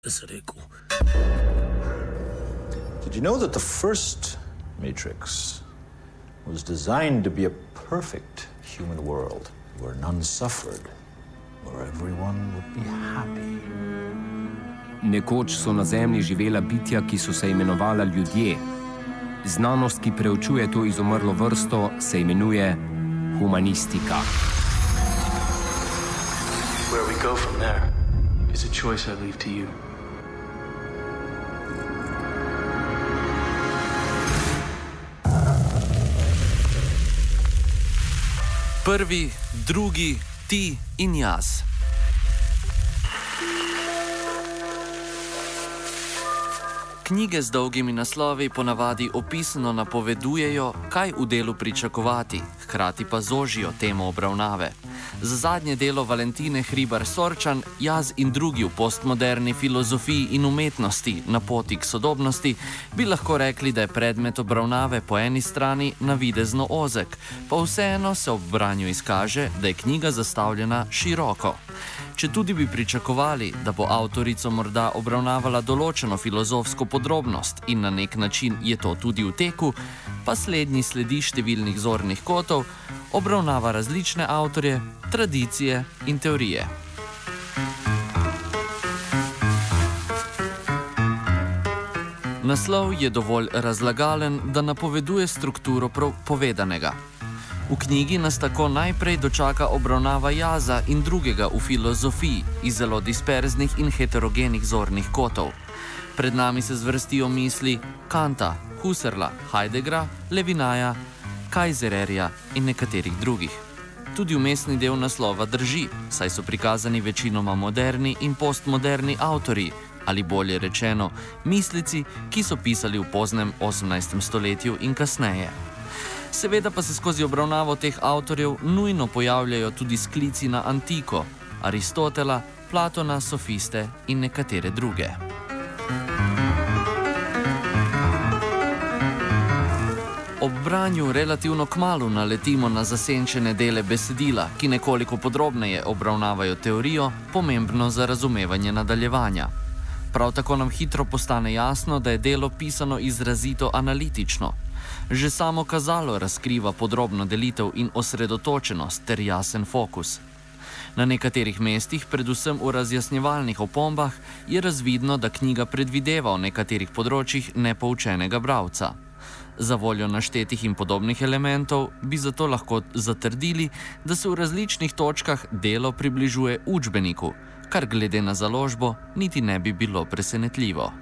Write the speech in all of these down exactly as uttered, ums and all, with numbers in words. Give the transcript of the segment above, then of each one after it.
rekel. Did you know that the first Matrix was designed to be a perfect human world where none suffered, where everyone would be happy? Nekoč so na Zemlji živela bitja, ki so se imenovala ljudje. Znanost, ki preučuje to izumrlo vrsto, se imenuje humanistika. Where we go from there is a choice I leave to you. Prvi, drugi, ti in jaz. Knjige z dolgimi naslovi ponavadi opisano napovedujejo, kaj v delu pričakovati, hkrati pa zožijo temo obravnave. Za zadnje delo Valentine Hribar Sorčan, Jaz in drugi v postmoderni filozofiji in umetnosti na poti k sodobnosti, bi lahko rekli, da je predmet obravnave po eni strani navidezno ozek, pa vseeno se ob branju izkaže, da je knjiga zastavljena široko. Če tudi bi pričakovali, da bo avtorica morda obravnavala določeno filozofsko podrobnost in na nek način je to tudi v teku, pa slednji sledi številnih zornih kotov, obravnava različne avtorje, tradicije in teorije. Naslov je dovolj razlagalen, da napoveduje strukturo povedanega. V knjigi nas tako najprej dočaka obravnava jaza in drugega v filozofiji iz zelo disperznih in heterogenih zornih kotov. Pred nami se zvrstijo misli Kanta, Husserla, Heideggera, Levinaja, Kaisererja in nekaterih drugih. Tudi vmesni del naslova drži, saj so prikazani večinoma moderni in postmoderni avtorji, ali bolje rečeno, mislici, ki so pisali v poznem osemnajstem stoletju in kasneje. Seveda pa se skozi obravnavo teh avtorjev nujno pojavljajo tudi sklici na antiko, Aristotela, Platona, sofiste in nekatere druge. Ob branju relativno kmalu naletimo na zasenčene dele besedila, ki nekoliko podrobneje obravnavajo teorijo, pomembno za razumevanje nadaljevanja. Prav tako nam hitro postane jasno, da je delo pisano izrazito analitično. Že samo kazalo razkriva podrobno delitev in osredotočenost ter jasen fokus. Na nekaterih mestih, predvsem v razjasnjevalnih opombah, je razvidno, da knjiga predvideva v nekaterih področjih nepoučenega bralca. Za voljo naštetih in podobnih elementov bi zato lahko zatrdili, da se v različnih točkah delo približuje učbeniku, kar glede na založbo niti ne bi bilo presenetljivo.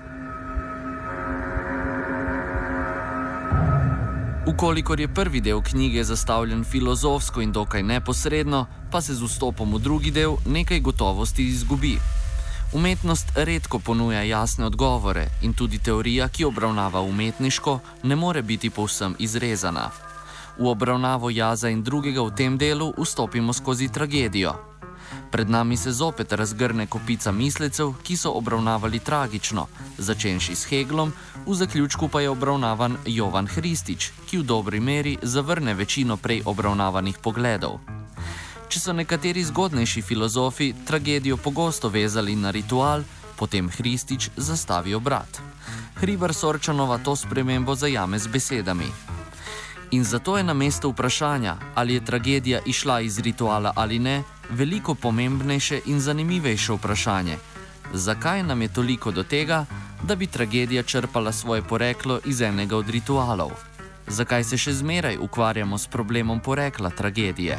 Ukolikor je prvi del knjige zastavljen filozofsko in dokaj neposredno, pa se z vstopom v drugi del nekaj gotovosti izgubi. Umetnost redko ponuja jasne odgovore in tudi teorija, ki obravnava umetniško, ne more biti povsem izrezana. V obravnavo jaza in drugega v tem delu vstopimo skozi tragedijo. Pred nami se zopet razgrne kopica mislecev, ki so obravnavali tragično, začenši s Heglom, v zaključku pa je obravnavan Jovan Hristić, ki v dobri meri zavrne večino prej obravnavanih pogledov. Če so nekateri zgodnejši filozofi tragedijo pogosto vezali na ritual, potem Hristić zastavi obrat. Hribar Sorčanova to spremembo zajame z besedami. In zato je na mesto vprašanja, ali je tragedija išla iz rituala ali ne, veliko pomembnejše in zanimivejše vprašanje. Zakaj nam je toliko do tega, da bi tragedija črpala svoje poreklo iz enega od ritualov? Zakaj se še zmeraj ukvarjamo s problemom porekla tragedije?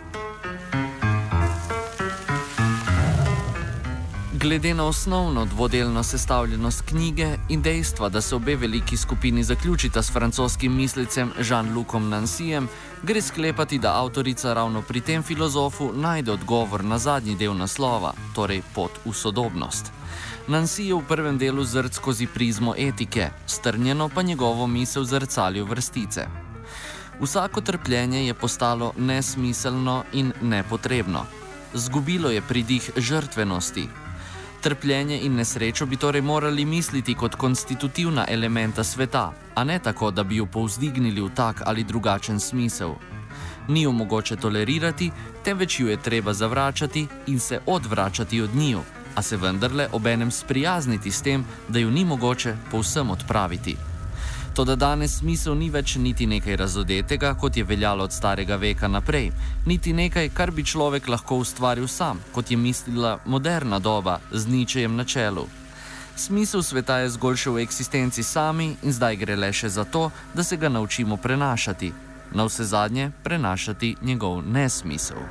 Glede na osnovno dvodelno sestavljenost knjige in dejstva, da se obe veliki skupini zaključita s francoskim mislecem Jean-Lucom Nancyjem, gre sklepati, da avtorica ravno pri tem filozofu najde odgovor na zadnji del naslova, torej pot v sodobnost. Nancy je v prvem delu zrt skozi prizmo etike, strnjeno pa njegovo misel zrcalijo vrstice. Vsako trpljenje je postalo nesmiselno in nepotrebno. Zgubilo je pridih žrtvenosti. Trpljenje in nesrečo bi torej morali misliti kot konstitutivna elementa sveta, a ne tako, da bi jo povzdignili v tak ali drugačen smisel. Ni jo mogoče tolerirati, temveč ju je treba zavračati in se odvračati od njiju, a se vendarle obenem sprijazniti s tem, da ju ni mogoče povsem odpraviti. Toda danes smisel ni več niti nekaj razodetega, kot je veljalo od starega veka naprej, niti nekaj, kar bi človek lahko ustvaril sam, kot je mislila moderna doba z Nietzschejem na čelu. Smisel sveta je zgolj še v eksistenci sami in zdaj gre le še za to, da se ga naučimo prenašati, navsezadnje prenašati njegov nesmisel.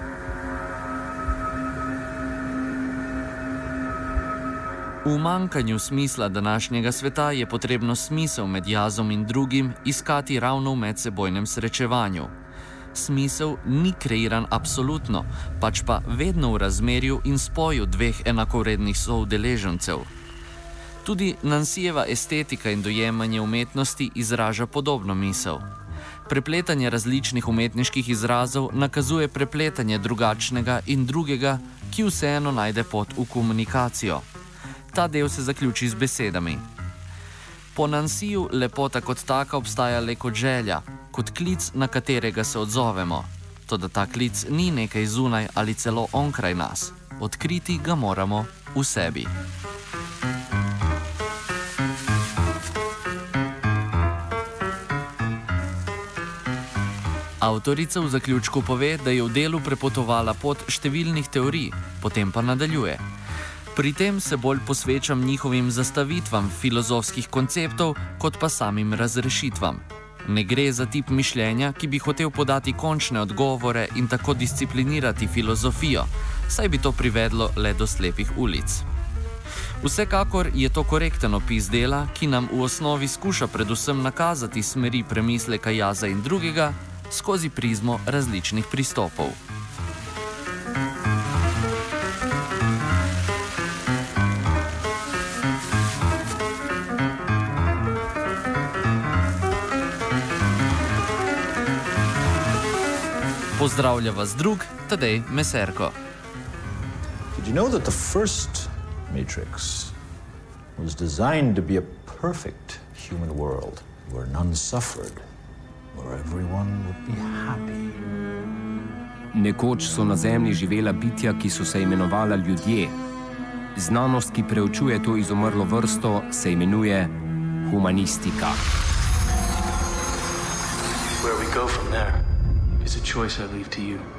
V manjkanju smisla današnjega sveta je potrebno smisel med jazom in drugim iskati ravno v medsebojnem srečevanju. Smisel ni kreiran absolutno, pač pa vedno v razmerju in spoju dveh enakovrednih soudeležencev. Tudi Nansijeva estetika in dojemanje umetnosti izraža podobno misel. Prepletanje različnih umetniških izrazov nakazuje prepletanje drugačnega in drugega, ki vseeno najde pot v komunikacijo. Ta del se zaključi z besedami. Po Nansiju lepota kot taka obstaja le kot želja, kot klic, na katerega se odzovemo. Toda ta klic ni nekaj zunaj ali celo onkraj nas. Odkriti ga moramo v sebi. Avtorica v zaključku pove, da je v delu prepotovala pot številnih teorij, potem pa nadaljuje. Pri tem se bolj posvečam njihovim zastavitvam filozofskih konceptov, kot pa samim razrešitvam. Ne gre za tip mišljenja, ki bi hotel podati končne odgovore in tako disciplinirati filozofijo, saj bi to privedlo le do slepih ulic. Vsekakor je to korekten opis dela, ki nam v osnovi skuša predvsem nakazati smeri premisleka jaza in drugega skozi prizmo različnih pristopov. Pozdravlja vas drug, Tadej Meserko. Did you know that the first Matrix was designed to be a perfect human world where none suffered, where everyone would be happy? Nekoč so na Zemlji živela bitja, ki so se imenovala ljudje. Znanost, ki preučuje to izumrlo vrsto, se imenuje humanistika. Where we go from there is a choice I leave to you.